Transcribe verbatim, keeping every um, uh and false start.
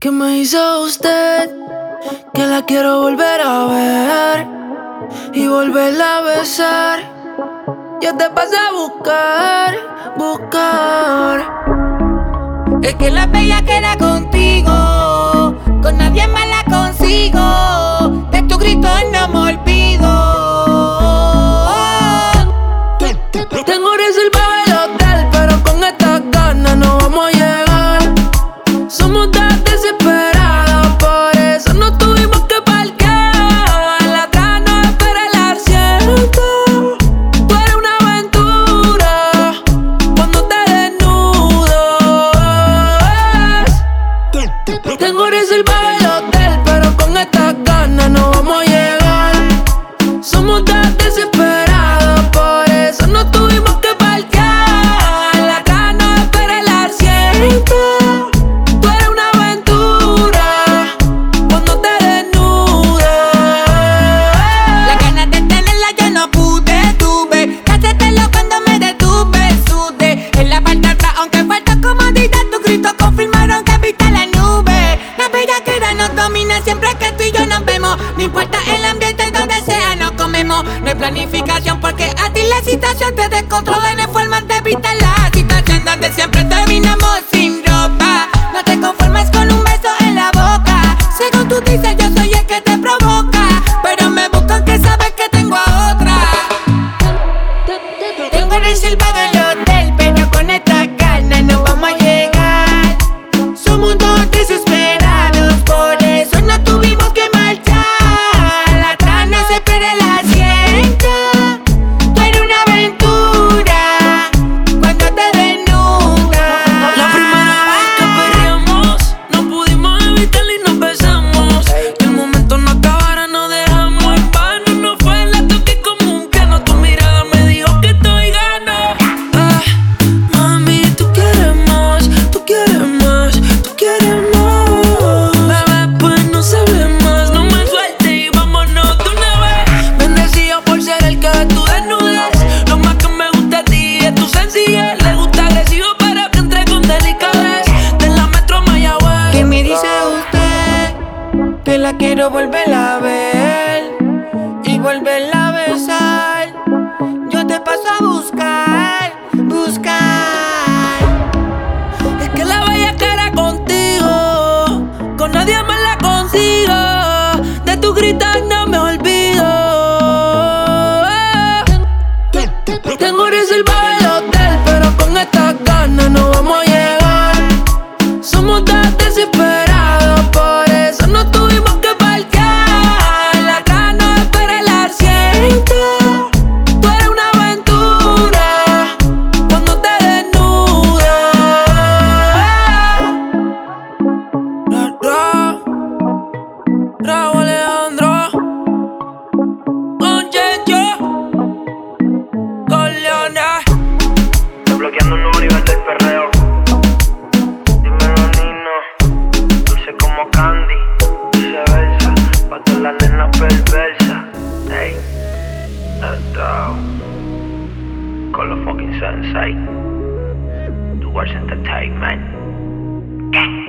¿Qué me hizo usted? Que la quiero volver a ver y volverla a besar. Yo te pasé a buscar, buscar. Es que la bella queda contigo, con nadie más la consigo. De tu grito no me olvido. Tengo reservado el hotel, pero con estas ganas no vamos a llegar. Somos tan desesperados, por eso no tuvimos que parquear. La atrás no espera el asiento. Tú eres una aventura cuando te desnudas. Tengo reservado el hotel, pero con estas ganas no vamos a llegar. Somos tan desesperados, por eso no tuvimos que parquear. La atrás no espera el asiento. Siempre que tú y yo nos vemos, no importa el ambiente donde sea, nos comemos. No hay planificación porque a ti la situación te descontrola. No hay forma de evitar la situación donde siempre terminamos sin ropa. No te conformes con un beso en la boca. Según tú dices, yo soy el que te provoca, pero me buscan que sabes que tengo a otra. Tengo reservado el hotel, pero con esta ganas no vamos a llegar. Somos dos desesperados, por eso no tuvimos que marchar. La atrás no se espera el asiento. Tú eres una aventura cuando te desnudas. La primera vez que perreamos, no pudimos evitarlo y nos besamos. Que el momento no acabara, no dejamos en vano. No fue la toque como un piano. Tu mirada me dijo que estoy gano. Ah, mami, tú quieres más, tú quieres más, tú quieres más. Bebé, pues no se hable más, no me sueltes y vámonos de una vez. Bendecido por ser el que ve tu desnudez. Lo más que me gusta a ti es tu sencillez. Le gusta agresivo, pero que entre con delicadez. De la Metro a Mayagüez. ¿Qué me dice usted? Que la quiero volver a ver y volverla a besar. Yo te paso a buscar, buscar. Es que la bella cara contigo, con nadie más la consigo. De tu gritar no me olvido. Tengo reservado el hotel, pero con estas ganas no vamos a llegar. Somos tan desesperados, por eso no tuvimos que parquear. La atrás no espera el asiento. Tú eres una aventura cuando te desnudas. Ra, ra, Raúl Alejandro, con Checho, con Leona. Desbloqueando un nuevo nivel del perreo. Dímelo, Nino. Dulce como candy, viceversa. Pa' todas las nenas perversas. Ey, let's go. Con los fucking sensei. Tu Words Entertainment.